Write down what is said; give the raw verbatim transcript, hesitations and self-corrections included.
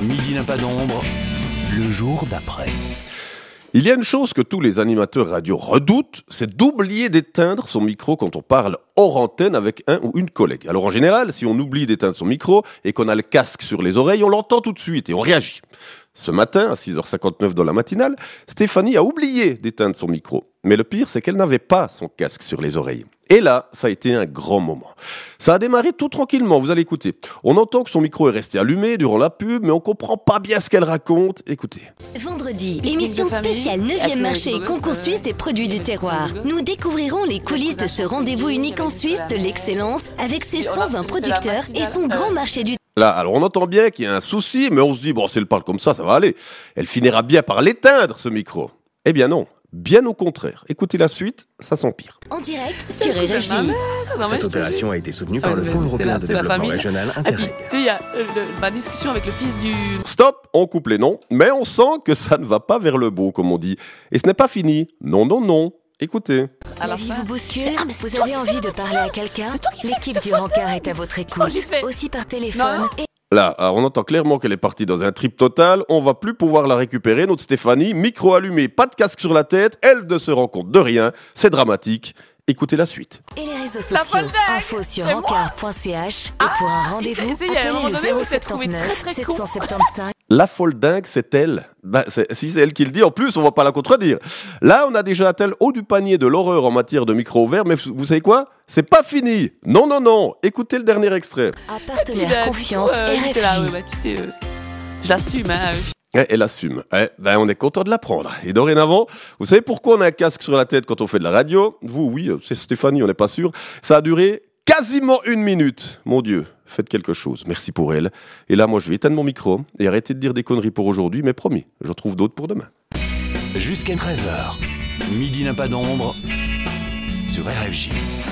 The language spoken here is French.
Midi n'a pas d'ombre, le jour d'après. Il y a une chose que tous les animateurs radio redoutent, c'est d'oublier d'éteindre son micro quand on parle hors antenne avec un ou une collègue. Alors en général, si on oublie d'éteindre son micro et qu'on a le casque sur les oreilles, on l'entend tout de suite et on réagit. Ce matin, à six heures cinquante-neuf dans la matinale, Stéphanie a oublié d'éteindre son micro. Mais le pire, c'est qu'elle n'avait pas son casque sur les oreilles. Et là, ça a été un grand moment. Ça a démarré tout tranquillement, vous allez écouter. On entend que son micro est resté allumé durant la pub, mais on comprend pas bien ce qu'elle raconte. Écoutez. Vendredi, émission spéciale neuvième marché et concours suisse des produits du terroir. Nous découvrirons les coulisses de ce rendez-vous unique en Suisse de l'excellence avec ses cent vingt producteurs et son grand marché du Là, alors on entend bien qu'il y a un souci, mais on se dit, bon, si elle parle comme ça, ça va aller. Elle finira bien par l'éteindre, ce micro. Eh bien non, bien au contraire. Écoutez la suite, ça s'empire. En direct sur R F J. Cette opération a été soutenue par le Fonds européen de développement régional Interreg. Tu sais, il y a euh, le- ma discussion avec le fils du... Stop, on coupe les noms, mais on sent que ça ne va pas vers le beau, comme on dit. Et ce n'est pas fini. Non, non, non. Écoutez. À La la vie fin. vous bouscule, Ah, mais c'est vous toi avez qui envie fais de ça. parler à quelqu'un. C'est toi qui fais L'équipe du Rencard est à votre écoute. j'ai fait. Aussi par téléphone Non. et Là, alors, on entend clairement qu'elle est partie dans un trip total. On va plus pouvoir la récupérer, notre Stéphanie. Micro allumé, pas de casque sur la tête. Elle ne se rend compte de rien. C'est dramatique. Écoutez la suite. Et les réseaux La sociaux. folle dingue, Info sur c'est moi. rencard point c h. Et pour un rendez-vous, c'est- il y a un moment appelez donné où le je l'ai trouvé zéro très, sept très neuf con. sept cent soixante-quinze. La folle dingue, c'est elle. Ben, c'est- si c'est elle qui le dit, en plus, on va pas la contredire. Là, on a déjà atteint le haut du panier de l'horreur en matière de micro ouvert, mais vous vous savez quoi? C'est pas fini. Non, non, non. Écoutez le dernier extrait. À Puis, partenaire bah, du confiance coup, euh, j'étais là, R F J. ouais, bah, tu sais, euh, je l'assume, hein. Eh, elle assume. Eh, ben, on est content de l'apprendre. Et dorénavant, vous savez pourquoi on a un casque sur la tête quand on fait de la radio? Vous, oui, c'est Stéphanie, on n'est pas sûr. Ça a duré quasiment une minute. Mon Dieu, faites quelque chose. Merci pour elle. Et là, moi, je vais éteindre mon micro et arrêter de dire des conneries pour aujourd'hui, mais promis, j'en trouve d'autres pour demain. Jusqu'à treize heures, Midi n'a pas d'ombre sur R F J.